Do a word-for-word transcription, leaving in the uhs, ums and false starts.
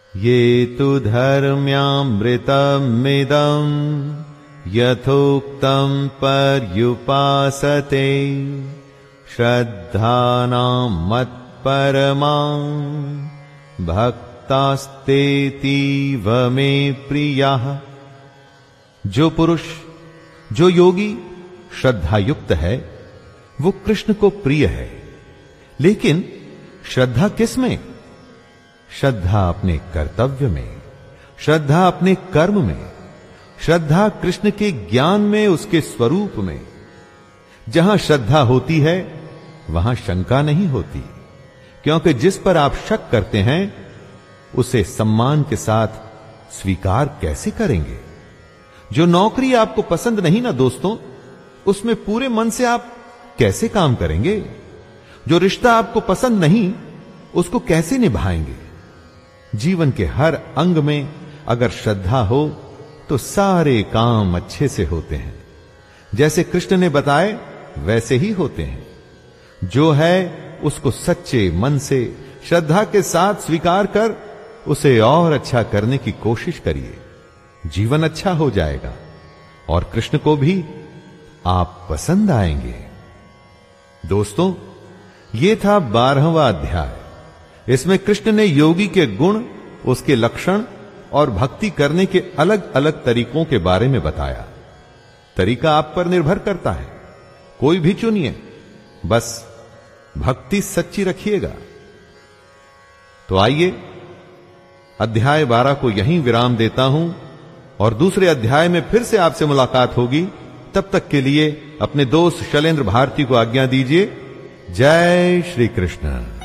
ये तु धर्म्यामृतमिदं यथोक्तं पर्युपासते श्रद्धानां मत्परमां भक्तास्तेतीव मे प्रियाः। जो पुरुष, जो योगी श्रद्धायुक्त है वो कृष्ण को प्रिय है। लेकिन श्रद्धा किसमें? श्रद्धा अपने कर्तव्य में, श्रद्धा अपने कर्म में, श्रद्धा कृष्ण के ज्ञान में, उसके स्वरूप में। जहां श्रद्धा होती है वहां शंका नहीं होती, क्योंकि जिस पर आप शक करते हैं उसे सम्मान के साथ स्वीकार कैसे करेंगे? जो नौकरी आपको पसंद नहीं ना दोस्तों, उसमें पूरे मन से आप कैसे काम करेंगे? जो रिश्ता आपको पसंद नहीं उसको कैसे निभाएंगे? जीवन के हर अंग में अगर श्रद्धा हो तो सारे काम अच्छे से होते हैं। जैसे कृष्ण ने बताए वैसे ही होते हैं। जो है उसको सच्चे मन से श्रद्धा के साथ स्वीकार कर उसे और अच्छा करने की कोशिश करिए। जीवन अच्छा हो जाएगा और कृष्ण को भी आप पसंद आएंगे। दोस्तों, ये था बारहवां अध्याय। इसमें कृष्ण ने योगी के गुण, उसके लक्षण और भक्ति करने के अलग अलग तरीकों के बारे में बताया। तरीका आप पर निर्भर करता है, कोई भी चुनिए, बस भक्ति सच्ची रखिएगा। तो आइए अध्याय बारह को यहीं विराम देता हूं और दूसरे अध्याय में फिर से आपसे मुलाकात होगी। तब तक के लिए अपने दोस्त शैलेंद्र भारती को आज्ञा दीजिए। जय श्री कृष्ण।